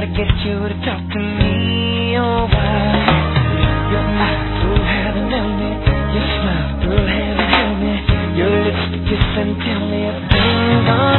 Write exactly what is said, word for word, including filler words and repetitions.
to get you to talk to me, oh why? Your eyes through heaven, tell me. Your smile through heaven, tell me. Your lips to kiss and tell me if things are